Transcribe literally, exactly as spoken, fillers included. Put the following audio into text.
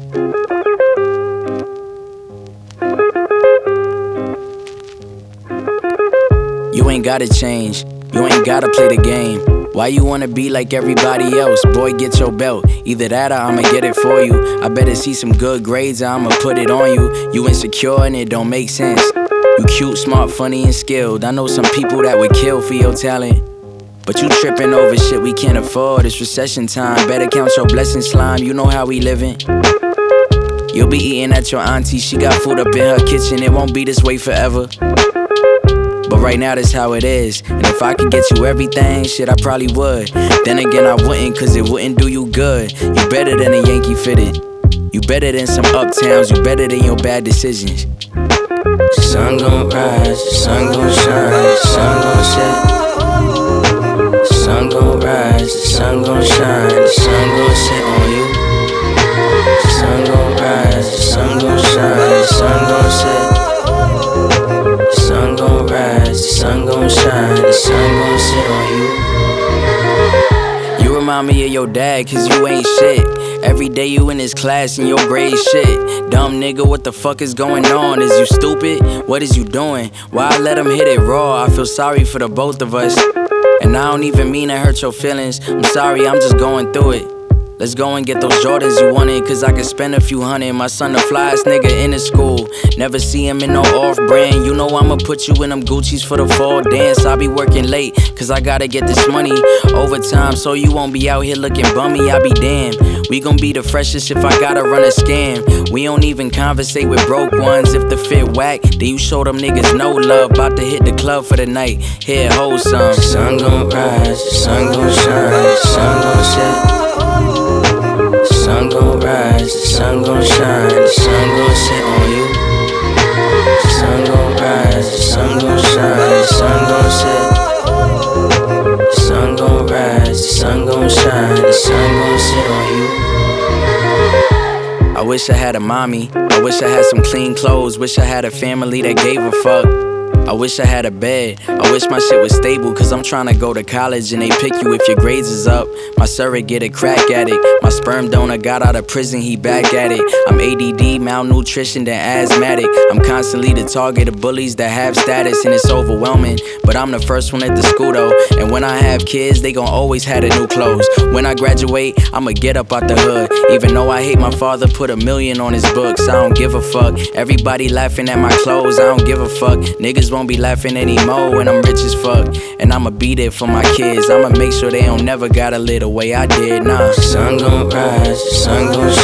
You ain't gotta change, you ain't gotta play the game. Why you wanna be like everybody else? Boy, get your belt. Either that or I'ma get it for you. I better see some good grades or I'ma put it on you. You insecure and it don't make sense. You cute, smart, funny, and skilled. I know some people that would kill for your talent. But you tripping over shit we can't afford. It's recession time, better count your blessings, slime. You know how we living. You'll be eating at your auntie, she got food up in her kitchen. It won't be this way forever. But right now that's how it is. And if I could get you everything, shit I probably would. Then again I wouldn't, cause it wouldn't do you good. You better than a Yankee fitted. You better than some uptowns, you better than your bad decisions. The sun gon' rise, the sun gon' shine, the sun gon' set. The sun gon' rise, the sun gon' shine, the sun gon' set on you. The sun gon' rise, the sun gon' shine, the sun gon' set. The sun gon' rise, the sun gon' shine, the sun gon' set on you. You remind me of your dad, cause you ain't shit. Every day you in his class and your grade shit. Dumb nigga, what the fuck is going on? Is you stupid? What is you doing? Why I let him hit it raw? I feel sorry for the both of us. And I don't even mean to hurt your feelings. I'm sorry, I'm just going through it. Let's go and get those Jordans you wanted, cause I could spend a few hundred. My son the flyest nigga in the school. Never see him in no off-brand. You know I'ma put you in them Gucci's for the fall dance. I be working late, cause I gotta get this money overtime, so you won't be out here looking bummy. I be damned. We gon' be the freshest if I gotta run a scam. We don't even conversate with broke ones. If the fit whack, then you show them niggas no love. About to hit the club for the night. Here, hold some. The sun gon' rise, the sun gon' shine, the sun gon' set. The sun gon' rise, the sun gon' shine, the sun gon' set on you. The sun gon' rise, the sun gon' shine, the sun gon' set. The sun gon' rise, the sun gon' shine, the sun gon' set on you. I wish I had a mommy, I wish I had some clean clothes. Wish I had a family that gave a fuck. I wish I had a bed, I wish my shit was stable, cause I'm tryna go to college and they pick you if your grades is up. My surrogate a crack addict, my sperm donor got out of prison, he back at it. I'm A D D, malnutrition, then asthmatic. I'm constantly the target of bullies that have status and it's overwhelming. But I'm the first one at the school though, and when I have kids, they gon' always have the new clothes. When I graduate, I'ma get up out the hood. Even though I hate my father, put a million on his books, I don't give a fuck. Everybody laughing at my clothes, I don't give a fuck. Niggas won't be laughing anymore when I'm rich as fuck. And I'ma be there for my kids, I'ma make sure they don't never gotta live the way I did, nah. The sun gon' rise, the sun gon'